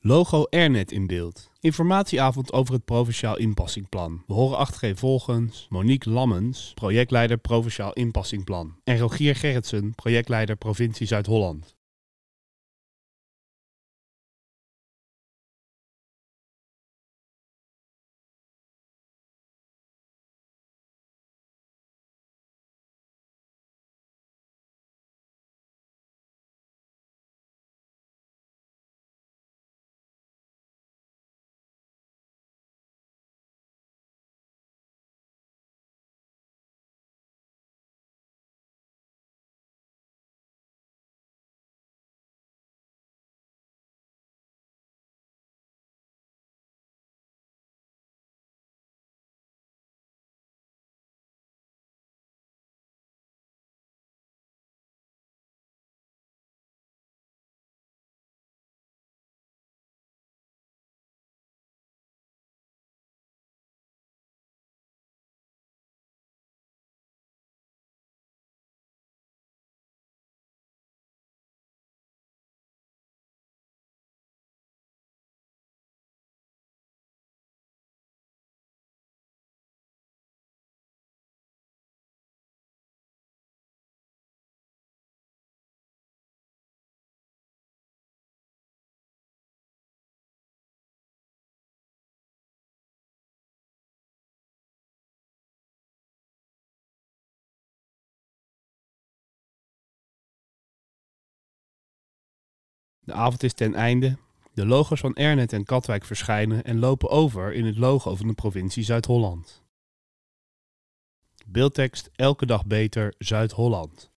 Logo Airnet in beeld. Informatieavond over het Provinciaal Inpassingplan. We horen 8G volgens Monique Lammens, projectleider Provinciaal Inpassingplan. En Rogier Gerritsen, projectleider Provincie Zuid-Holland. De avond is ten einde. De logo's van Airnet en Katwijk verschijnen en lopen over in het logo van de provincie Zuid-Holland. Beeldtekst: elke dag beter Zuid-Holland.